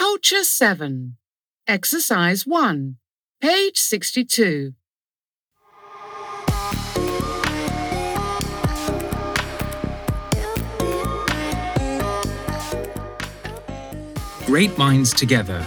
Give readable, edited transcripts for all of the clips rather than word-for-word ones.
Culture 7. Exercise 1. Page 62. Great minds together.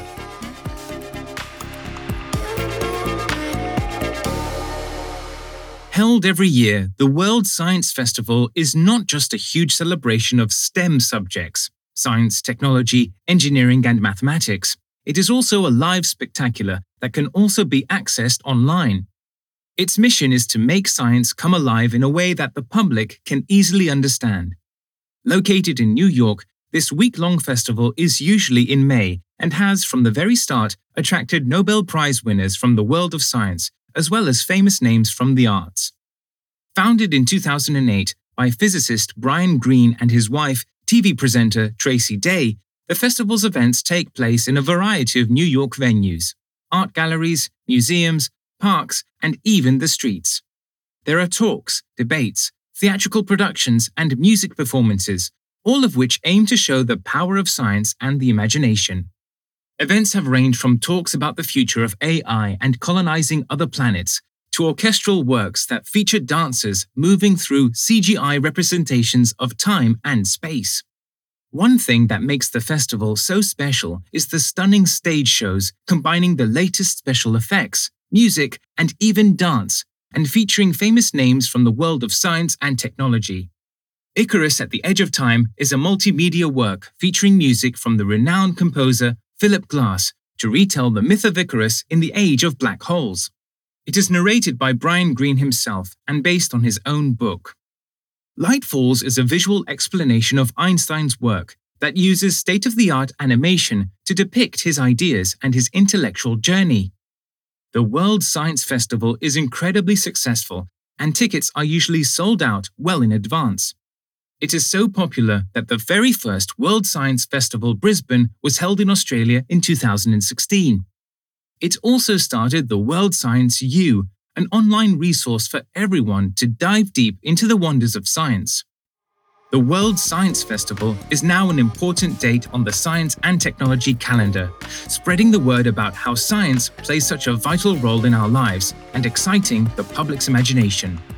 Held every year, the World Science Festival is not just a huge celebration of STEM subjects – science, technology, engineering and mathematics. It is also a live spectacular that can also be accessed online. Its mission is to make science come alive in a way that the public can easily understand. Located in New York, this week-long festival is usually in May and has, from the very start, attracted Nobel Prize winners from the world of science, as well as famous names from the arts. Founded in 2008 by physicist Brian Greene and his wife, TV presenter Tracy Day, the festival's events take place in a variety of New York venues, art galleries, museums, parks, and even the streets. There are talks, debates, theatrical productions, and music performances, all of which aim to show the power of science and the imagination. Events have ranged from talks about the future of AI and colonizing other planets, to orchestral works that feature dancers moving through CGI representations of time and space. One thing that makes the festival so special is the stunning stage shows combining the latest special effects, music, and even dance, and featuring famous names from the world of science and technology. Icarus at the Edge of Time is a multimedia work featuring music from the renowned composer Philip Glass to retell the myth of Icarus in the age of black holes. It is narrated by Brian Greene himself and based on his own book. Light Falls is a visual explanation of Einstein's work that uses state-of-the-art animation to depict his ideas and his intellectual journey. The World Science Festival is incredibly successful, and tickets are usually sold out well in advance. It is so popular that the very first World Science Festival Brisbane was held in Australia in 2016. It also started the World Science U, an online resource for everyone to dive deep into the wonders of science. The World Science Festival is now an important date on the science and technology calendar, spreading the word about how science plays such a vital role in our lives and exciting the public's imagination.